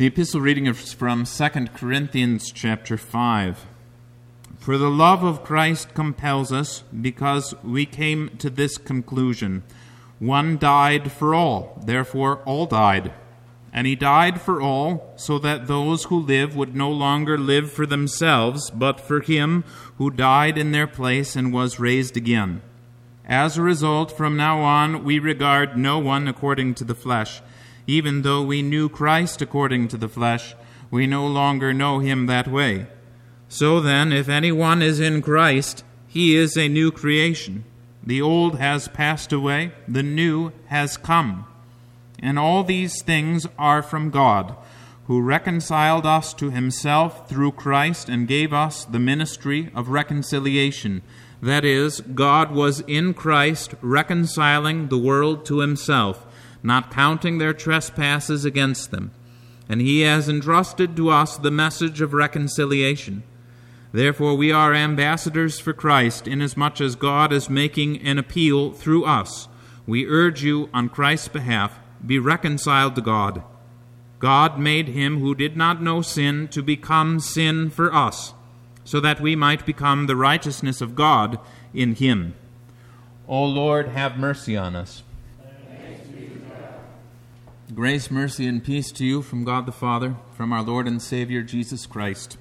The epistle reading is from 2 Corinthians chapter 5. For the love of Christ compels us, because we came to this conclusion. One died for all, therefore all died. And he died for all, so that those who live would no longer live for themselves, but for him who died in their place and was raised again. As a result, from now on, we regard no one according to the flesh. Even though we knew Christ according to the flesh, we no longer know him that way. So then, if anyone is in Christ, he is a new creation. The old has passed away, the new has come. And all these things are from God, who reconciled us to himself through Christ and gave us the ministry of reconciliation. That is, God was in Christ reconciling the world to himself, not counting their trespasses against them. And he has entrusted to us the message of reconciliation. Therefore we are ambassadors for Christ, inasmuch as God is making an appeal through us. We urge you on Christ's behalf, be reconciled to God. God made him who did not know sin to become sin for us, so that we might become the righteousness of God in him. O Lord, have mercy on us. Grace, mercy, and peace to you from God the Father, from our Lord and Savior Jesus Christ.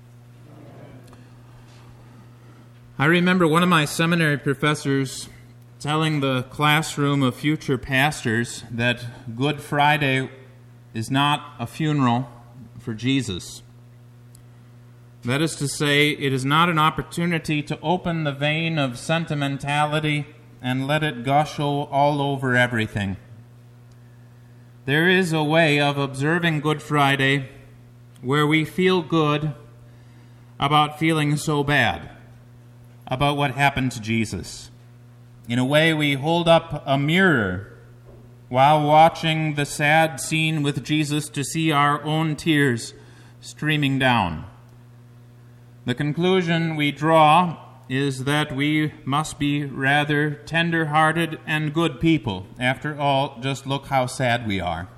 I remember one of my seminary professors telling the classroom of future pastors that Good Friday is not a funeral for Jesus. That is to say, it is not an opportunity to open the vein of sentimentality and let it gush all over everything. There is a way of observing Good Friday where we feel good about feeling so bad about what happened to Jesus. In a way, we hold up a mirror while watching the sad scene with Jesus to see our own tears streaming down. The conclusion we draw is that we must be rather tender-hearted and good people. After all, just look how sad we are.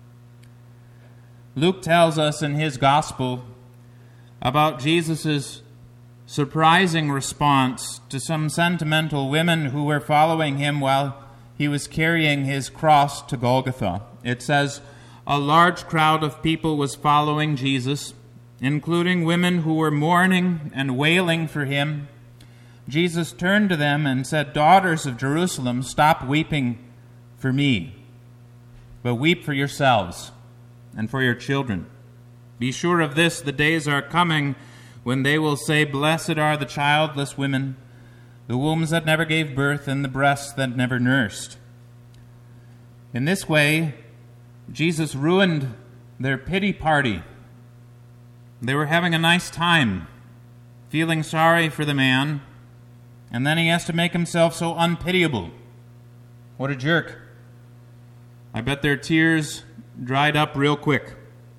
Luke tells us in his gospel about Jesus' surprising response to some sentimental women who were following him while he was carrying his cross to Golgotha. It says, a large crowd of people was following Jesus, including women who were mourning and wailing for him. Jesus turned to them and said, daughters of Jerusalem, stop weeping for me, but weep for yourselves and for your children. Be sure of this, the days are coming when they will say, blessed are the childless women, the wombs that never gave birth, and the breasts that never nursed. In this way, Jesus ruined their pity party. They were having a nice time, feeling sorry for the man, and then he has to make himself so unpitiable. What a jerk. I bet their tears dried up real quick.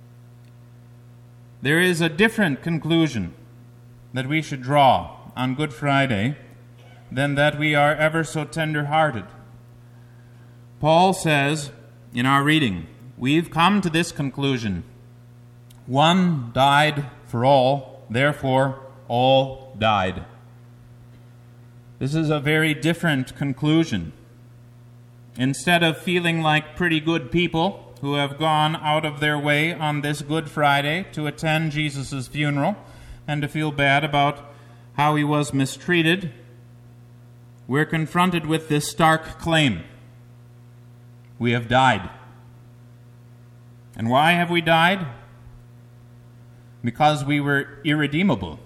There is a different conclusion that we should draw on Good Friday than that we are ever so tender-hearted. Paul says in our reading, we've come to this conclusion. One died for all, therefore all died. This is a very different conclusion. Instead of feeling like pretty good people who have gone out of their way on this Good Friday to attend Jesus' funeral and to feel bad about how he was mistreated, we're confronted with this stark claim. We have died. And why have we died? Because we were irredeemable.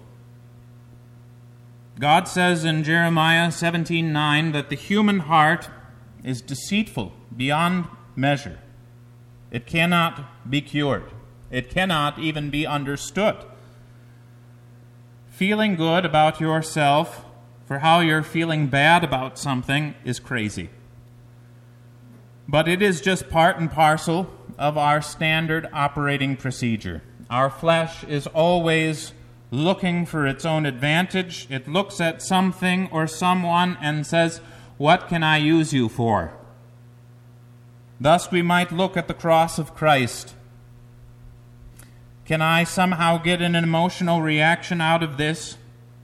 God says in Jeremiah 17:9 that the human heart is deceitful beyond measure. It cannot be cured. It cannot even be understood. Feeling good about yourself for how you're feeling bad about something is crazy. But it is just part and parcel of our standard operating procedure. Our flesh is always looking for its own advantage. It looks at something or someone and says, what can I use you for? Thus we might look at the cross of Christ Can I somehow get an emotional reaction out of this?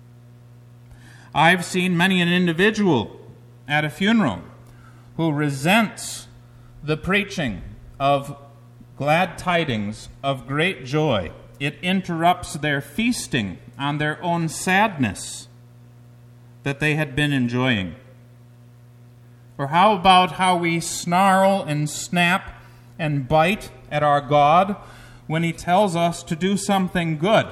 I've seen many an individual at a funeral who resents the preaching of glad tidings of great joy. It interrupts their feasting on their own sadness that they had been enjoying. Or how about how we snarl and snap and bite at our God when He tells us to do something good?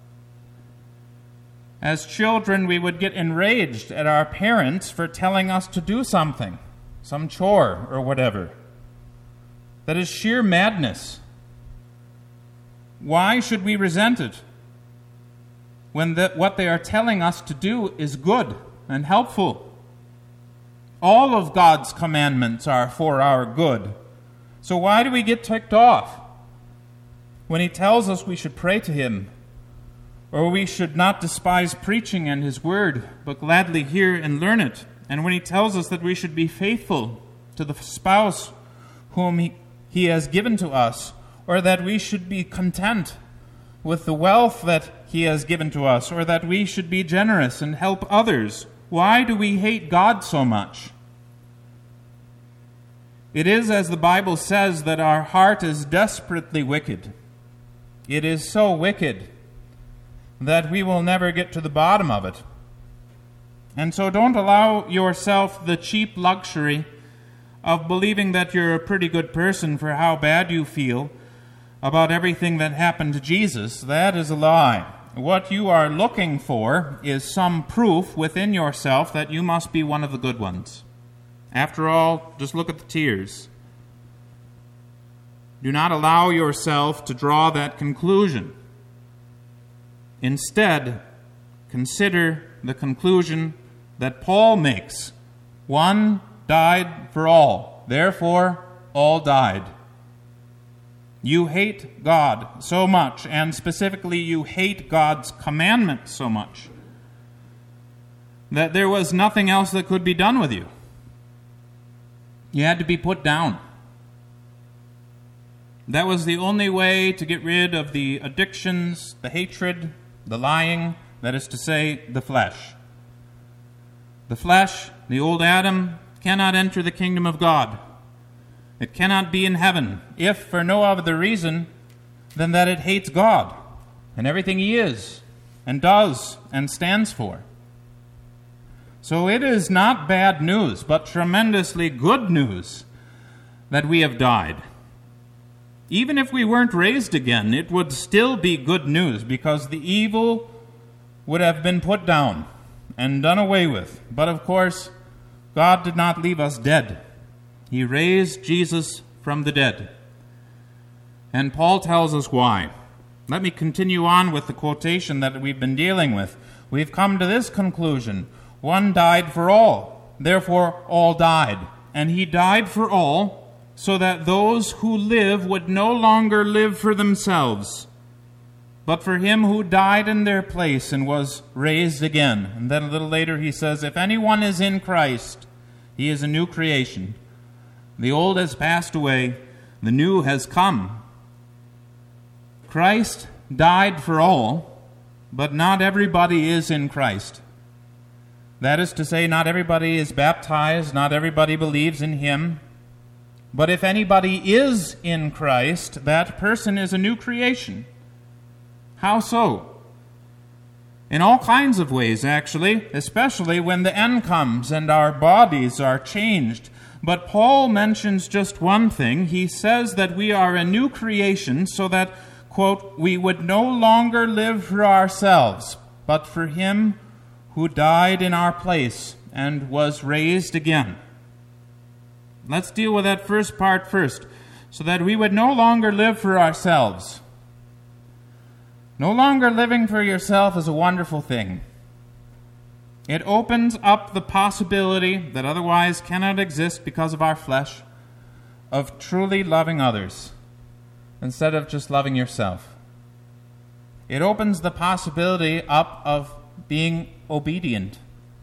As children, we would get enraged at our parents for telling us to do something, some chore or whatever. That is sheer madness. Why should we resent it when what they are telling us to do is good and helpful? All of God's commandments are for our good. So why do we get ticked off when He tells us we should pray to Him, or we should not despise preaching and His word, but gladly hear and learn it, and when He tells us that we should be faithful to the spouse whom He has given to us, or that we should be content with the wealth that He has given to us, or that we should be generous and help others? Why do we hate God so much? It is, as the Bible says, that our heart is desperately wicked. It is so wicked that we will never get to the bottom of it. And so don't allow yourself the cheap luxury of believing that you're a pretty good person for how bad you feel about everything that happened to Jesus. That is a lie. What you are looking for is some proof within yourself that you must be one of the good ones. After all, just look at the tears. Do not allow yourself to draw that conclusion. Instead, consider the conclusion that Paul makes. One died for all, therefore all died. You hate God so much, and specifically you hate God's commandment so much, that there was nothing else that could be done with you. You had to be put down. That was the only way to get rid of the addictions, the hatred, the lying, that is to say, the flesh. The flesh, the old Adam, cannot enter the kingdom of God. It cannot be in heaven, if for no other reason than that it hates God and everything He is and does and stands for. So it is not bad news, but tremendously good news that we have died. Even if we weren't raised again, it would still be good news, because the evil would have been put down and done away with. But of course, God did not leave us dead. He raised Jesus from the dead. And Paul tells us why. Let me continue on with the quotation that we've been dealing with. We've come to this conclusion. One died for all, therefore all died. And He died for all, so that those who live would no longer live for themselves, but for Him who died in their place and was raised again. And then a little later he says, if anyone is in Christ, he is a new creation. The old has passed away, the new has come. Christ died for all, but not everybody is in Christ. That is to say, not everybody is baptized, not everybody believes in Him. But if anybody is in Christ, that person is a new creation. How so? In all kinds of ways, actually, especially when the end comes and our bodies are changed. But Paul mentions just one thing. He says that we are a new creation so that, quote, we would no longer live for ourselves, but for Him who died in our place and was raised again. Let's deal with that first part first, so that we would no longer live for ourselves. No longer living for yourself is a wonderful thing. It opens up the possibility that otherwise cannot exist because of our flesh, of truly loving others instead of just loving yourself. It opens the possibility up of being obedient.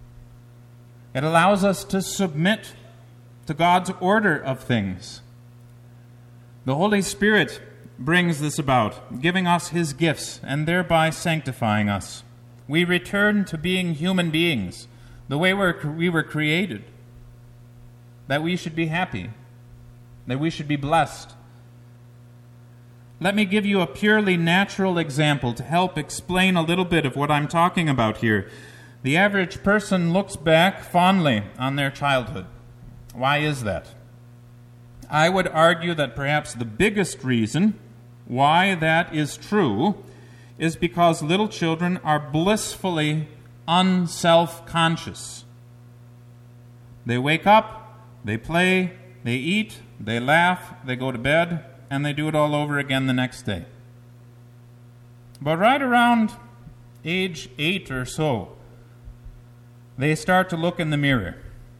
It allows us to submit to God's order of things. The Holy Spirit brings this about, giving us his gifts and thereby sanctifying us. We return to being human beings, the way we were created, that we should be happy, that we should be blessed. Let me give you a purely natural example to help explain a little bit of what I'm talking about here. The average person looks back fondly on their childhood. Why is that? I would argue that perhaps the biggest reason why that is true is because little children are blissfully unself-conscious. They wake up, they play, they eat, they laugh, they go to bed, and they do it all over again the next day. But right around age 8 or so, they start to look in the mirror.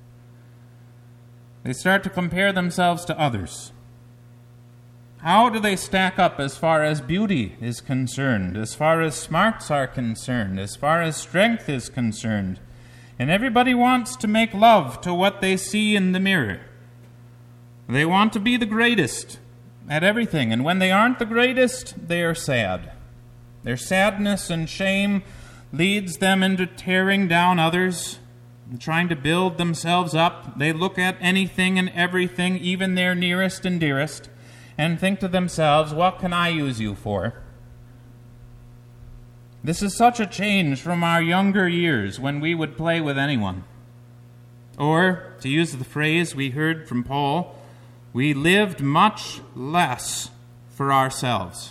They start to compare themselves to others. How do they stack up as far as beauty is concerned, as far as smarts are concerned, as far as strength is concerned? And everybody wants to make love to what they see in the mirror. They want to be the greatest at everything, and when they aren't the greatest, they are sad. Their sadness and shame leads them into tearing down others and trying to build themselves up. They look at anything and everything, even their nearest and dearest, and think to themselves, what can I use you for? This is such a change from our younger years when we would play with anyone. Or, to use the phrase we heard from Paul, we lived much less for ourselves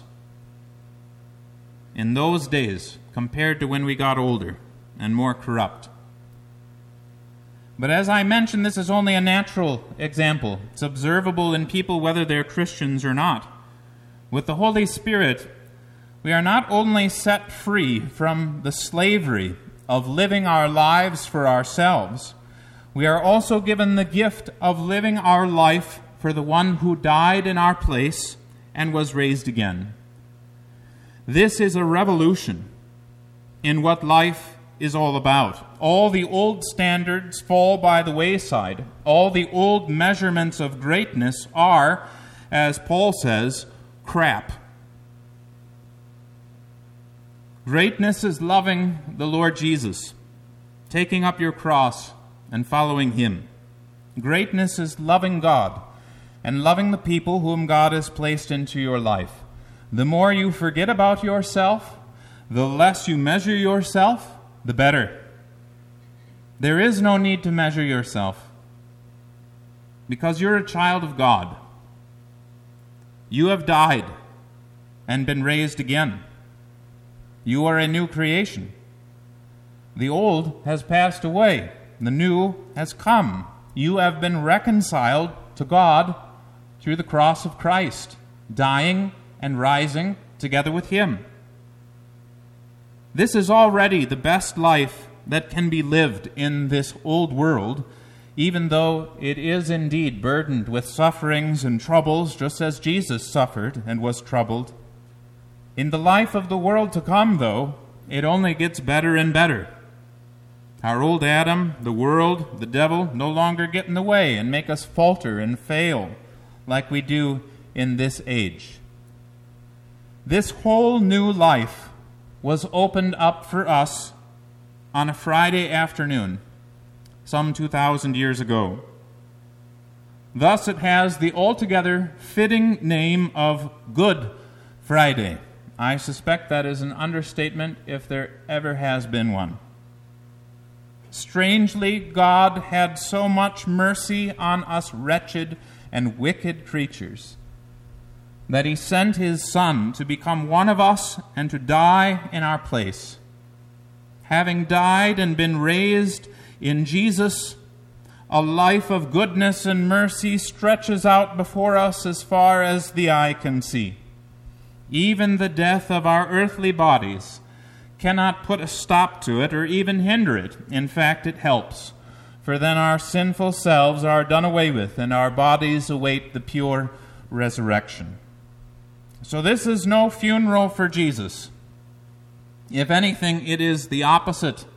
in those days compared to when we got older and more corrupt. But as I mentioned, this is only a natural example. It's observable in people whether they're Christians or not. With the Holy Spirit, we are not only set free from the slavery of living our lives for ourselves, we are also given the gift of living our life for the one who died in our place and was raised again. This is a revolution in what life is all about. All the old standards fall by the wayside. All the old measurements of greatness are, as Paul says, crap. Greatness is loving the Lord Jesus, taking up your cross and following him. Greatness is loving God and loving the people whom God has placed into your life. The more you forget about yourself, the less you measure yourself, the better. There is no need to measure yourself because you're a child of God. You have died and been raised again. You are a new creation. The old has passed away. The new has come. You have been reconciled to God through the cross of Christ, dying and rising together with him. This is already the best life that can be lived in this old world, even though it is indeed burdened with sufferings and troubles, just as Jesus suffered and was troubled. In the life of the world to come, though, it only gets better and better. Our old Adam, the world, the devil, no longer get in the way and make us falter and fail like we do in this age. This whole new life was opened up for us on a Friday afternoon, some 2,000 years ago. Thus it has the altogether fitting name of Good Friday. I suspect that is an understatement if there ever has been one. Strangely, God had so much mercy on us wretched and wicked creatures that he sent his Son to become one of us and to die in our place. Having died and been raised in Jesus, a life of goodness and mercy stretches out before us as far as the eye can see. Even the death of our earthly bodies cannot put a stop to it or even hinder it. In fact, it helps. For then our sinful selves are done away with, and our bodies await the pure resurrection. So this is no funeral for Jesus. If anything, it is the opposite.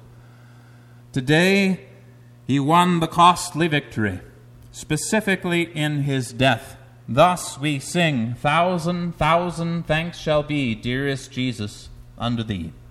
Today, he won the costly victory, specifically in his death Thus we sing, thousand thanks shall be, dearest Jesus, unto thee.